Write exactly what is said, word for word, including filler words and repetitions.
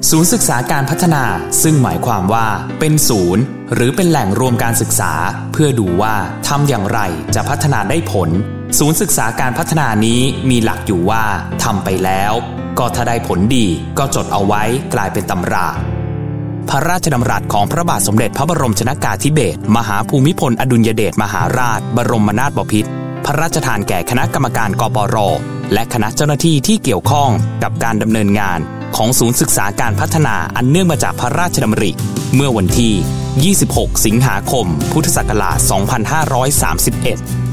ศูนย์ศึกษาการพัฒนาซึ่งหมายความว่าเป็นศูนย์หรือเป็นแหล่งรวมการศึกษาเพื่อดูว่าทำอย่างไรจะพัฒนาได้ผลศูนย์ศึกษาการพัฒนานี้มีหลักอยู่ว่าทำไปแล้วก็ถ้าได้ผลดีก็จดเอาไว้กลายเป็นตำราพระราชดำรัสของพระบาทสมเด็จพระบรมชนกาธิเบศรมหาภูมิพลอดุลยเดชมหาราชบรมนาถบพิตรพระราชทานแก่คณะกรรมการกปร.และคณะเจ้าหน้าที่ที่เกี่ยวข้องกับการดำเนินงานของศูนย์ศึกษาการพัฒนาอันเนื่องมาจากพระราชดำริเมื่อวันที่ยี่สิบหกสิงหาคมพุทธศักราชสองพันห้าร้อยสามสิบเอ็ด